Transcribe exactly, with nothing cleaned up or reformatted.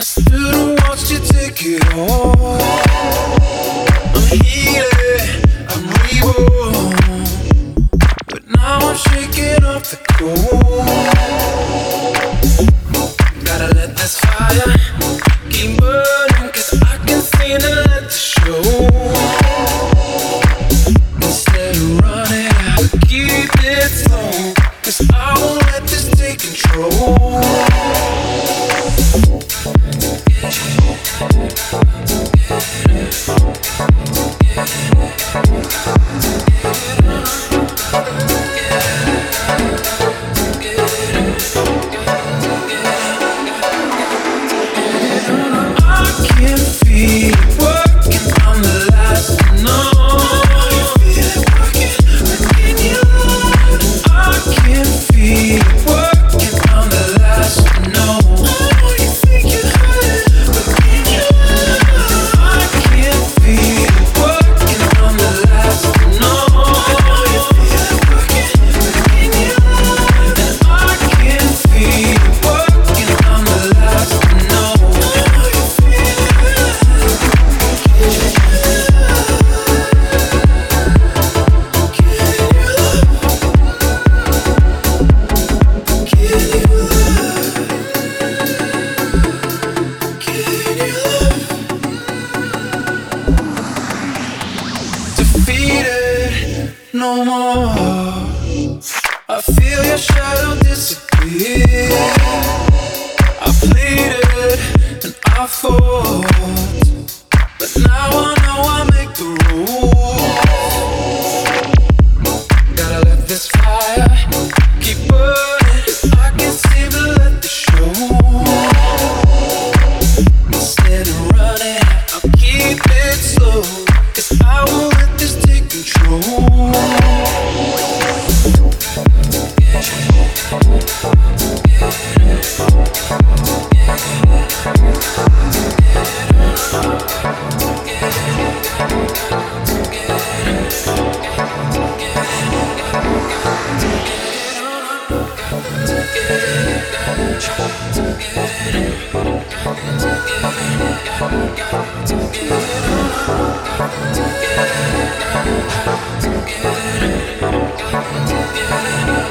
stood and watched you take it all. I'm heated, I'm reborn, but now I'm shaking off the cold. Gotta let this fire keep burning, 'cause I can see the light to show. Instead of running out, keep it slow, 'cause I won't let this take control. No more. I feel your shadow disappear. I pleaded and I fought, but now I know I make the rules. Gotta let this fire keep burning. I can't seem to let the show. Instead of running, I'll keep it slow, 'cause I won't let this take control. Get